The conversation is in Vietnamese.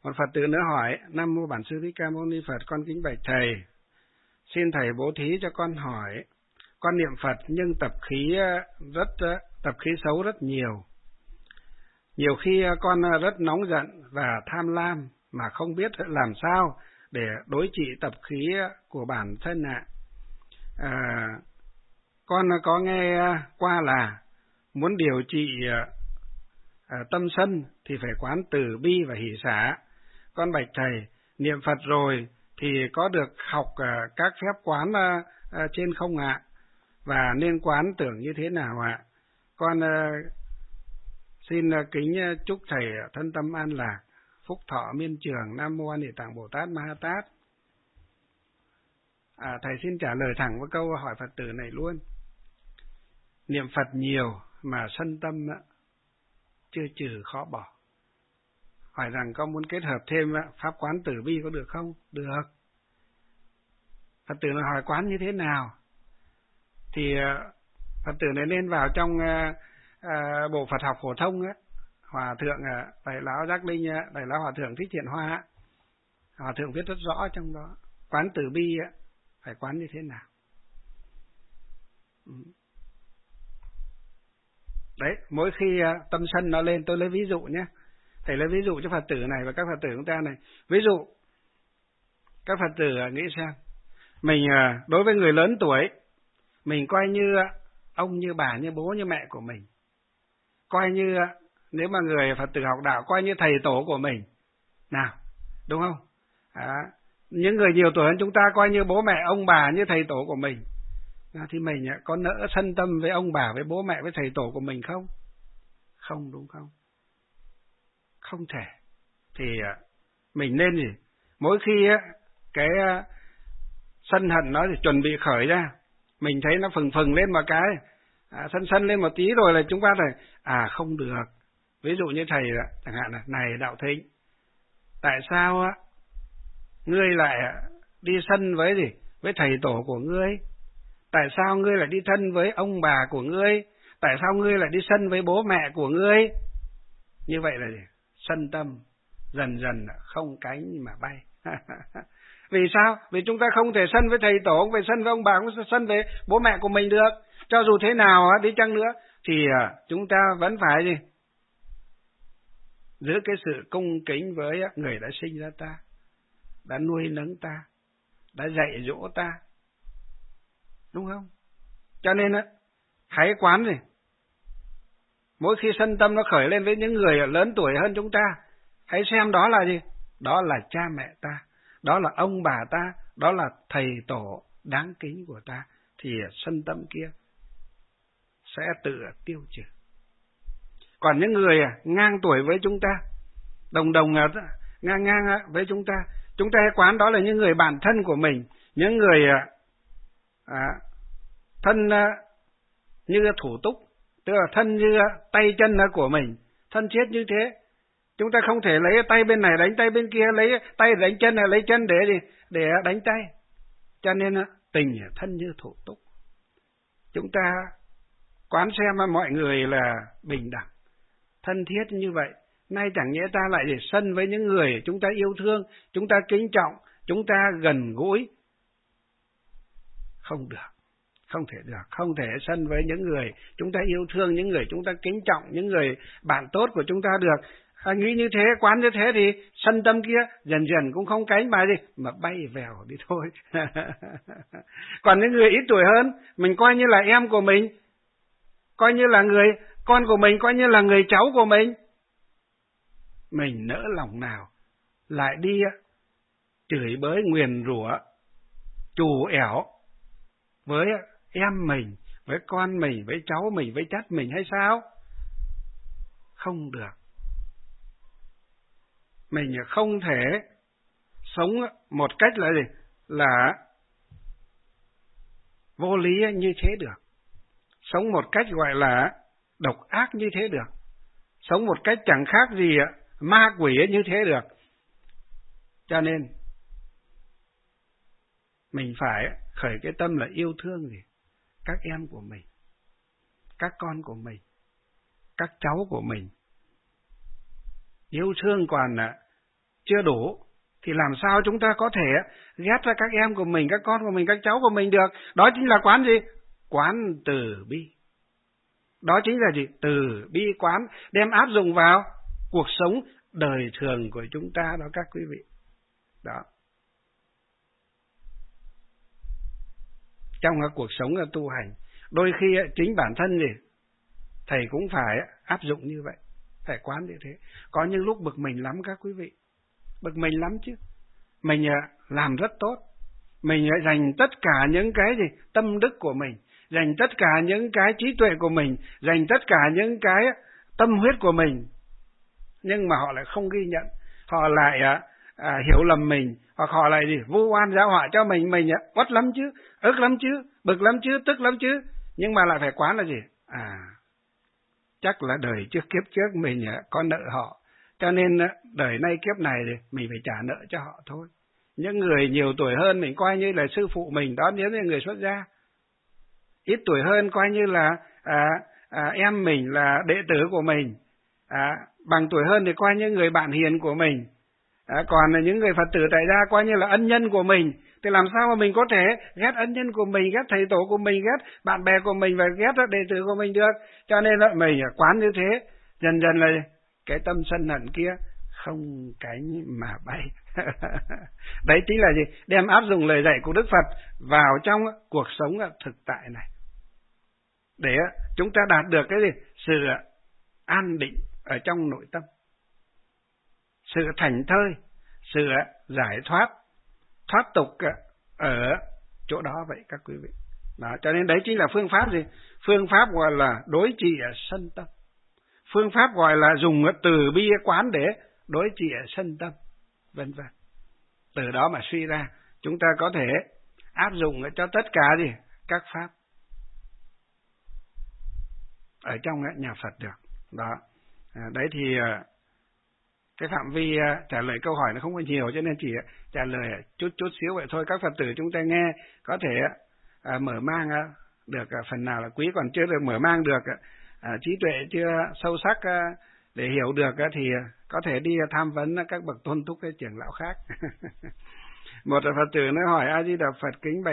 Một Phật tử nữa hỏi: Nam mô Bản Sư Thích Ca Mâu Ni Phật, con kính bạch thầy, xin thầy bố thí cho con hỏi. Con niệm Phật nhưng tập khí xấu rất nhiều. Nhiều khi con rất nóng giận và tham lam mà không biết làm sao để đối trị tập khí của bản thân ạ. Con có nghe qua là muốn điều trị tâm sân thì phải quán từ bi và hỷ xả. Con bạch thầy, niệm Phật rồi thì có được học các phép quán trên không ạ? Và nên quán tưởng như thế nào ạ? Con xin kính chúc thầy thân tâm an lạc, phúc thọ miên trường. Nam mô A Di Đà Bồ Tát Ma Ha Tát. Thầy xin trả lời thẳng với câu hỏi Phật tử này luôn. Niệm Phật nhiều mà sân tâm chưa trừ khó bỏ. Hỏi rằng con muốn kết hợp thêm pháp quán từ bi có được không? Được. Phật tử này hỏi quán như thế nào? Thì Phật tử này nên vào trong bộ Phật học phổ thông á, Hòa thượng Đại lão Giác Linh, Đại lão Hòa thượng Thích Thiện Hoa, Hòa thượng viết rất rõ trong đó. Quán từ bi phải quán như thế nào? Đấy, mỗi khi tâm sân nó lên, tôi lấy ví dụ nhé. Thầy lấy ví dụ cho Phật tử này và các Phật tử chúng ta này. Ví dụ, các Phật tử nghĩ xem, mình đối với người lớn tuổi, mình coi như ông, như bà, như bố, như mẹ của mình. Coi như, nếu mà người Phật tử học đạo, coi như thầy tổ của mình. Nào, đúng không? Những người nhiều tuổi hơn chúng ta coi như bố mẹ, ông bà, như thầy tổ của mình. Thì mình có nỡ sân tâm với ông bà, với bố mẹ, với thầy tổ của mình không? Không, đúng không? Không thể. Thì mình nên gì? Mỗi khi cái sân hận nó thì chuẩn bị khởi ra, mình thấy nó phừng lên một cái, sân lên một tí rồi là chúng ta phải, không được. Ví dụ như thầy chẳng hạn là, này Đạo Thịnh, tại sao ngươi lại đi sân với gì? Với thầy tổ của ngươi? Tại sao ngươi lại đi thân với ông bà của ngươi? Tại sao ngươi lại đi sân với bố mẹ của ngươi? Như vậy là gì? Sân tâm dần dần không cánh mà bay. Vì sao? Vì chúng ta không thể sân với thầy tổ, không phải sân với ông bà, không sân với bố mẹ của mình được. Cho dù thế nào đi chăng nữa thì chúng ta vẫn phải gì? Giữ cái sự cung kính với người đã sinh ra ta, đã nuôi nấng ta, đã dạy dỗ ta. Đúng không? Cho nên hãy quán gì? Mỗi khi sân tâm nó khởi lên với những người lớn tuổi hơn chúng ta, hãy xem đó là gì? Đó là cha mẹ ta, đó là ông bà ta, đó là thầy tổ đáng kính của ta. Thì sân tâm kia sẽ tự tiêu trừ. Còn những người ngang tuổi với chúng ta, đồng ngang với chúng ta hãy quán đó là những người bạn thân của mình, những người thân như thủ túc, tức là thân như tay chân của mình, thân thiết như thế. Chúng ta không thể lấy tay bên này đánh tay bên kia, lấy tay đánh chân này lấy chân để đánh tay. Cho nên tình thân như thủ túc. Chúng ta quán xem mọi người là bình đẳng, thân thiết như vậy. Nay chẳng nhẽ ta lại để sân với những người chúng ta yêu thương, chúng ta kính trọng, chúng ta gần gũi. Không được, không thể được, không thể sân với những người chúng ta yêu thương, những người chúng ta kính trọng, những người bạn tốt của chúng ta được. Nghĩ như thế, quán như thế thì sân tâm kia dần dần cũng không cánh mà bay vèo đi thôi. Còn những người ít tuổi hơn, mình coi như là em của mình, coi như là người con của mình, coi như là người cháu của mình. Mình nỡ lòng nào lại đi chửi bới nguyền rủa, trù ẻo với em mình, với con mình, với cháu mình, với chắt mình hay sao? Không được. Mình không thể sống một cách là gì? Là vô lý như thế được. Sống một cách gọi là độc ác như thế được. Sống một cách chẳng khác gì ma quỷ như thế được. Cho nên mình phải khởi cái tâm là yêu thương gì? Các em của mình, các con của mình, các cháu của mình. Yêu thương còn chưa đủ, thì làm sao chúng ta có thể ghét ra các em của mình, các con của mình, các cháu của mình được? Đó chính là quán gì? Quán từ bi. Đó chính là gì? Từ bi quán, đem áp dụng vào cuộc sống đời thường của chúng ta đó các quý vị. Đó. Trong cuộc sống tu hành, đôi khi chính bản thân gì thầy cũng phải áp dụng như vậy, phải quán như thế. Có những lúc bực mình lắm các quý vị, bực mình lắm chứ. Mình làm rất tốt, mình dành tất cả những cái gì tâm đức của mình, dành tất cả những cái trí tuệ của mình, dành tất cả những cái tâm huyết của mình, nhưng mà họ lại không ghi nhận, họ lại hiểu lầm mình, hoặc họ lại gì vu oan giáo họa cho mình uất lắm chứ, ức lắm chứ, bực lắm chứ, tức lắm chứ, nhưng mà lại phải quán là gì? Chắc là đời trước kiếp trước mình có nợ họ, cho nên đời nay kiếp này thì mình phải trả nợ cho họ thôi. Những người nhiều tuổi hơn mình coi như là sư phụ mình, đó nếu như người xuất gia. Ít tuổi hơn coi như là em mình, là đệ tử của mình. Bằng tuổi hơn thì coi như người bạn hiền của mình. Còn những người Phật tử tại gia coi như là ân nhân của mình. Thì làm sao mà mình có thể ghét ân nhân của mình, ghét thầy tổ của mình, ghét bạn bè của mình và ghét đệ tử của mình được? Cho nên là mình quán như thế, dần dần là cái tâm sân hận kia không cánh mà bay. Đấy chính là gì? Đem áp dụng lời dạy của Đức Phật vào trong cuộc sống thực tại này, để chúng ta đạt được cái gì? Sự an định ở trong nội tâm, sự thảnh thơi, sự giải thoát, thoát tục ở chỗ đó vậy các quý vị. Đó, cho nên đấy chính là phương pháp gì? Phương pháp gọi là đối trị sân tâm. Phương pháp gọi là dùng từ bi quán để đối trị sân tâm, vân vân. Từ đó mà suy ra chúng ta có thể áp dụng cho tất cả gì? Các pháp ở trong nhà Phật được. Đó. Đấy thì cái phạm vi trả lời câu hỏi nó không có nhiều, cho nên chỉ trả lời chút xíu vậy thôi. Các Phật tử chúng ta nghe có thể mở mang được phần nào là quý, còn chưa được mở mang được trí tuệ chưa sâu sắc để hiểu được thì có thể đi tham vấn các bậc tôn túc, cái trưởng lão khác. Một Phật tử nó hỏi: A Di Đà Phật, kính bạch